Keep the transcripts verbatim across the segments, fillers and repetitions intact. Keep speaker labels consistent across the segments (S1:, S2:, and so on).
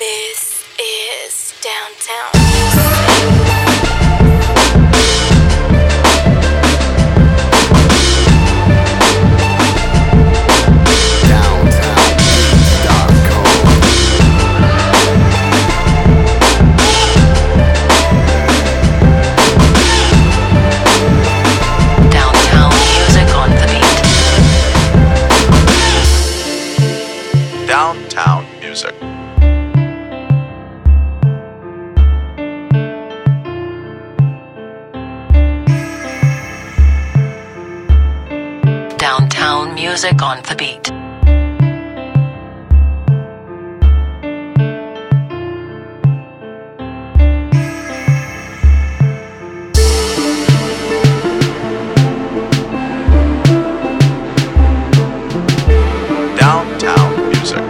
S1: This is Downtown Music.
S2: Downtown Music.
S3: Downtown Music on the beat.
S2: Downtown Music.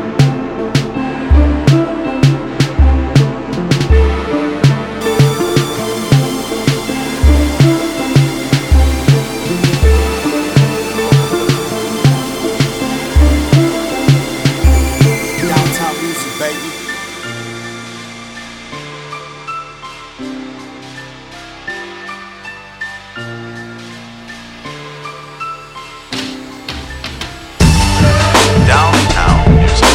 S4: Downtown Music, baby.
S2: Downtown Music.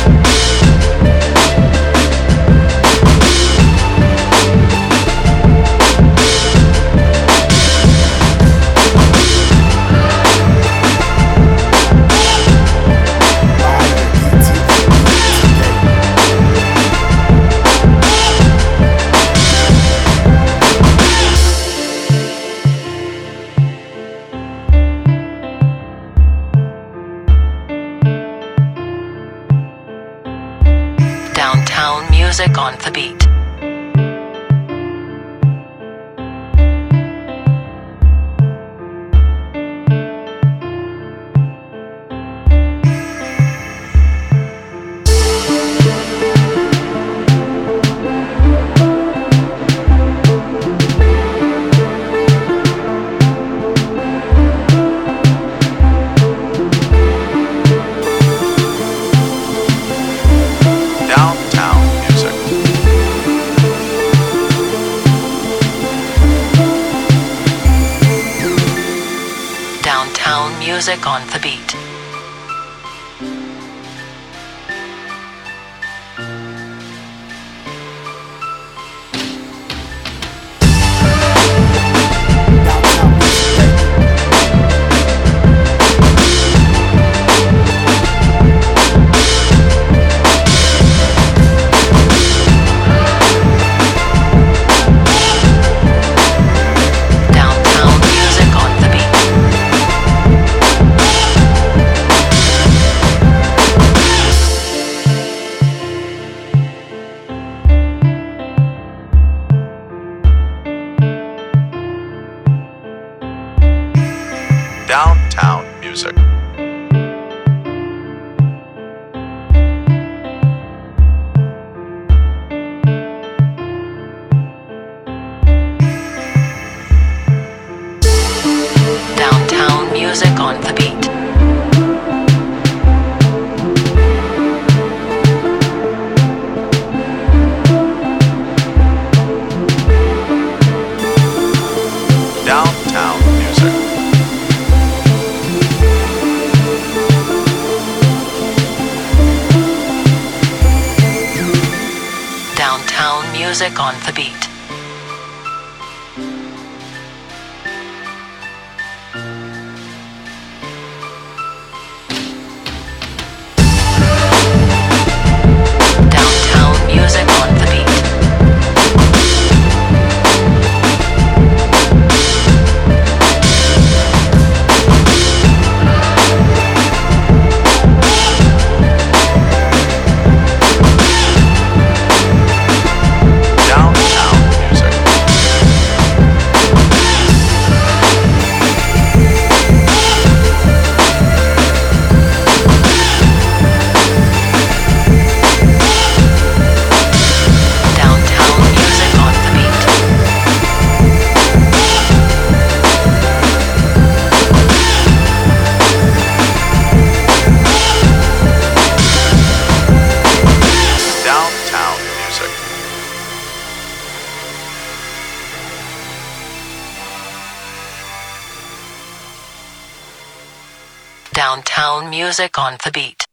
S3: Downtown Music on the beat.
S2: Downtown Music.
S3: Downtown Music on the beat.
S4: Downtown Music, baby.
S3: Downtown Music on the beat.
S2: Downtown Music.
S3: Downtown Music on the beat.
S2: Downtown Music.
S3: Downtown Music on the beat. Downtown Music on the beat.
S2: Downtown
S3: Downtown music on the beat.